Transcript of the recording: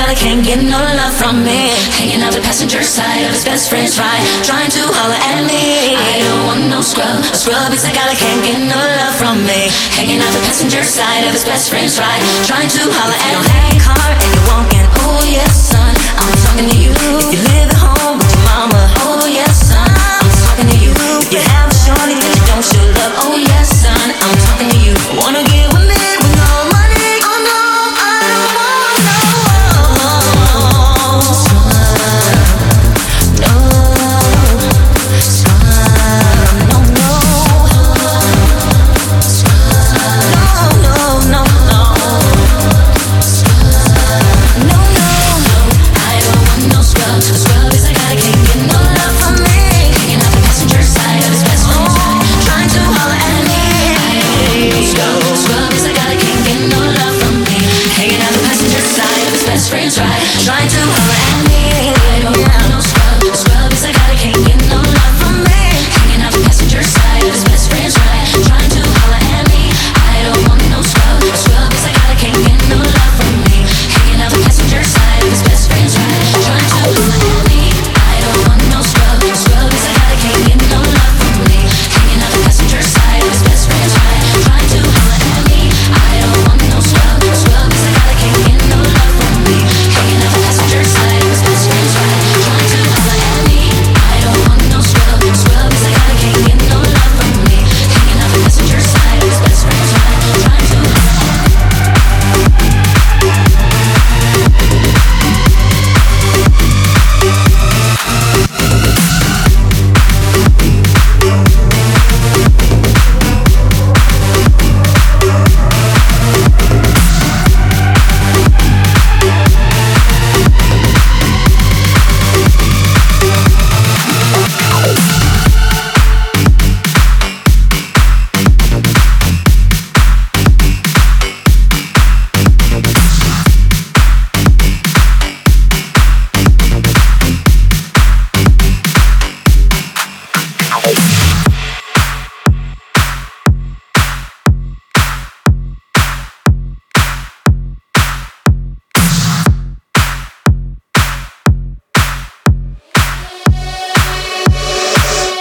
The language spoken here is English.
gala can't get no love from me. Hanging out the passenger side of his best friend's ride, trying to holler at me. I don't want no scrub. A scrub is a gala can't get no love from me. Hanging out the passenger side of his best friend's ride, trying to holler at me. You don't have a car and you're walking. Oh yes, son, I'm talking to you. If you live at home